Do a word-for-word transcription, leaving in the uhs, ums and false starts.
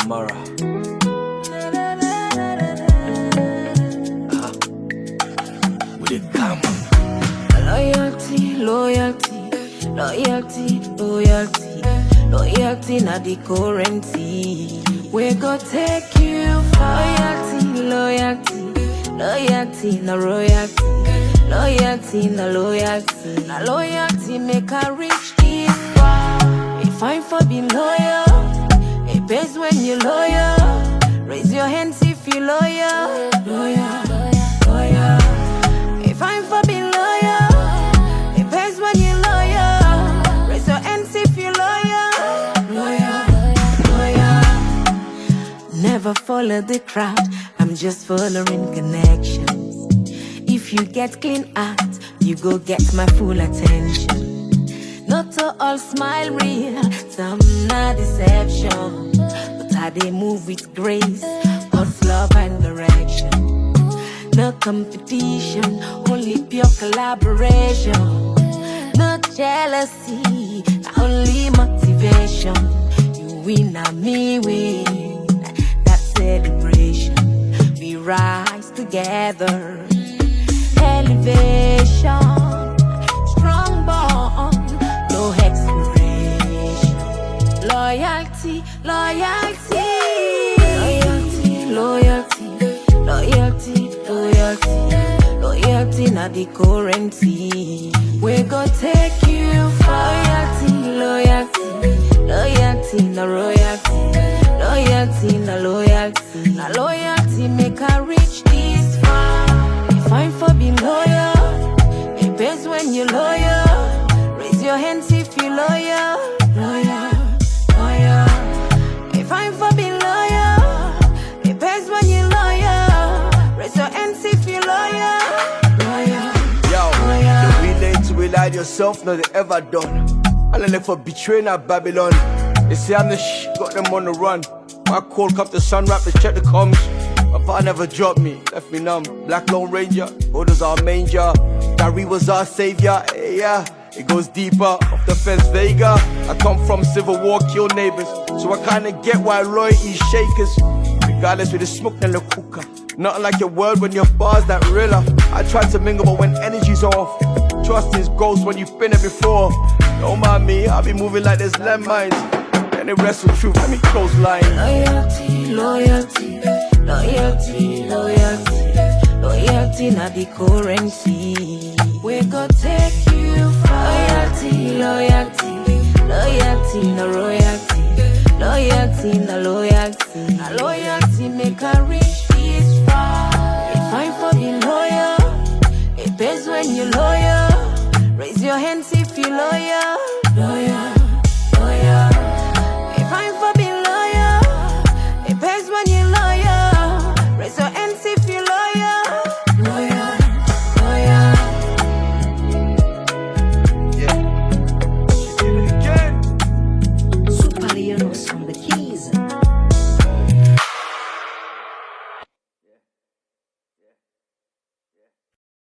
Amara. Uh-huh. With it come. Loyalty, loyalty, loyalty, loyalty, loyalty, not the currency. We go take you far. Loyalty, loyalty, loyalty, no royalty. Loyalty, no loyalty, no loyalty, make her reach this far. It fine for being loyal. It pays when you're loyal. Raise your hands if you're loyal. Loyal, loyal. It fine for being loyal. It pays when you're loyal. Raise your hands if you're loyal. Loyal, loyal. Never follow the crowd. I'm just following connections. If you get clean out, you go get my full attention. Not to all smile real, some not deception. But how they move with grace, God's love and direction. No competition, only pure collaboration. No jealousy, only motivation. You win and me win, that's celebration. We rise together. Elevation, strong bond, no expiration. Loyalty, loyalty, loyalty, loyalty, loyalty, loyalty, loyalty, not the currency. We go take you far. Loyalty, loyalty, loyalty, no royalty. Loyalty, no loyalty, no loyalty, make her reach this far. Fine for being loyal. It pays when you're loyal. Raise your hands if you're loyal. Loyal, loyal. It fine for being loyal. It pays when you're loyal. Raise your hands if you're loyal. Loyal, Yo, loyal. the relay to rely yourself, no they ever done. I look for betraying at Babylon. They say I'm the sh, got them on the run. My call come to sun rap to check the comms. My pa never dropped me, left me numb. Black Lone Ranger, orders our manger. Dari was our savior, hey, yeah. It goes deeper, off the fence Vega. I come from civil war, kill neighbors. So I kinda get why loyalty shakers. Regardless with the smoke and the cooker. Nothing like your word when your bars that realer. I try to mingle but when energy's off. Trust is ghost when you've been it before. Don't mind me, I'll be moving like there's landmines. And the rest of truth, let me close line. Loyalty, loyalty, loyalty, loyalty, loyalty, not the currency. We go take you far. Loyalty, loyalty, loyalty, no royalty. Loyalty, no loyalty, no loyalty, make her reach this far. It's fine for being loyal. It pays when you're loyal. Raise your hands if you're loyal.